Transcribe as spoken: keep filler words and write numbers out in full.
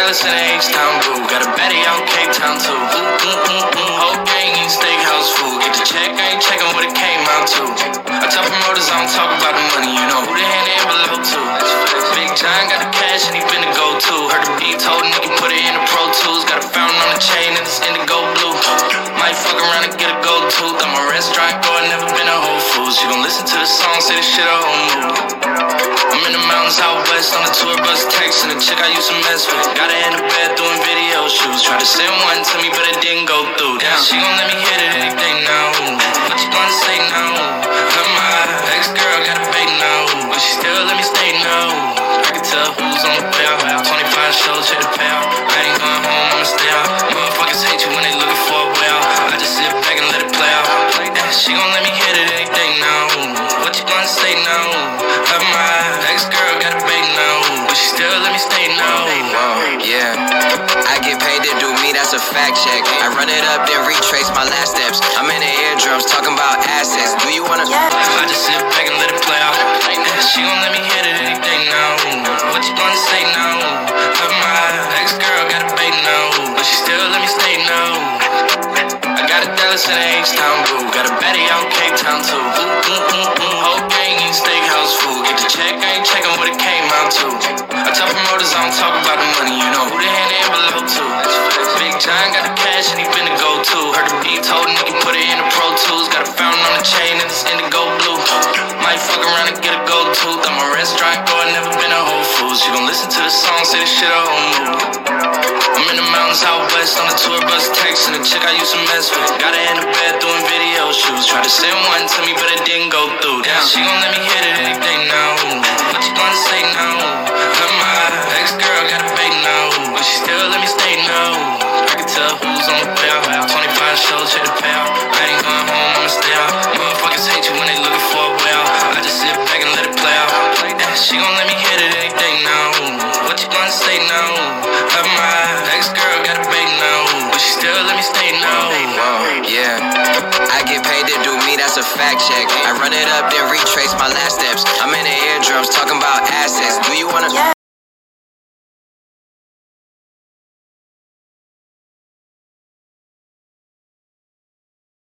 Dallas and H-Town, boo. Got a baddie out Cape Town, too. Ooh, ooh, ooh, ooh. Whole gang eating steakhouse food. Get the check, I ain't checking what it came out to. I tell promoters I don't talk about the money, you know who the hand in below, too. Big John got the cash and he been the go-to. Heard the beat, told a nigga put it in the Pro Tools. Got a fountain on the chain and it's indigo blue. Might fuck around and get a gold tooth. I'm a restaurant goer, never been a Whole Foods. You gon' listen to the song, say the shit a whole move. I'm in the mountains out west on the tour bus texting the chick I used to mess with. Got her in the bed doing video shoots. Tried to send one to me, but it didn't go through. Damn, she gon' let me hit it any day now. What you gonna say now? But my ex-girl got a bait now, but she still let me stay now. I can tell who's on the payout. twenty-five shows, check the payout. I ain't going home, I'ma stay out. Motherfuckers hate you when they looking for a way out. I just sit back and let it play out. She gon' let me hit it any day now. What you gonna say now? But my ex-girl got a bait now, but she still let me stay now. Whoa, yeah. I get paid to do me, that's a fact check. I run it up, then retrace my last steps. I'm in the eardrums talking about assets. Do you wanna? I just sit back and let it play out. She gon' let me hit it any day now. What you gonna say now? But my ex-girl got a bait now, but she still let me stay now. I got a Dallas and H-Town, boo. Got a baddie out Cape Town, too. Ooh, ooh, ooh, ooh. Whole gang eating steakhouse food. Get the check, I ain't checking what it came out to. I tell promoters I don't talk about the money, you know who the hand in below, too. Big John got the cash and he been the go-to. Heard the beat, told a nigga put it in the Pro Tools. Got a fountain on the chain and it's indigo blue. Might fuck around and get a gold tooth. I'm a restaurant goer, never been a Whole Foods. You gon' listen to the song, say the shit a whole move. I'm in the mountains out west on the tour bus texting the chick I used to mess with. Got her in the bed doing video shoots. Tried to send one to me, but it didn't go through. Damn, she gon' let me hit it any day now. What you gonna say now? But my ex-girl got a bait now, but she still let me stay now. I can tell who's on the payout. twenty-five shows, check the payout. I ain't going home, I'ma stay out. Motherfuckers hate you when they looking for a way out. I just sit back and let it play out. She gon' let me hit it any day now. What you gonna say now? But my ex-girl got a bait now, but she still let me stay now. Whoa, yeah. I get paid to do me, that's a fact check. I run it up, then retrace my last steps. I'm in the eardrums talking about assets. Do you wanna?